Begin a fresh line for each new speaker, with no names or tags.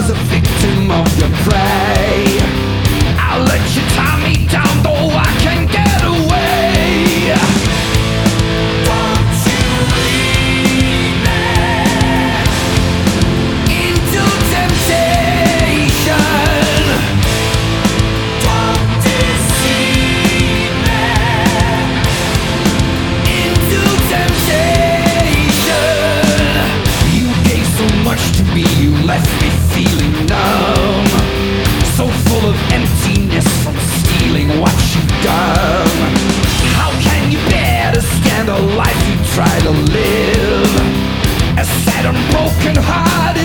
was a victim of your prey. I'll let you tie me down, though I can't get away. Don't you lead me into temptation. Don't deceive me into temptation. You gave so much to me, you left me feeling numb, so full of emptiness from stealing what you've done. How can you bear to stand a life you try to live? A sad and broken heart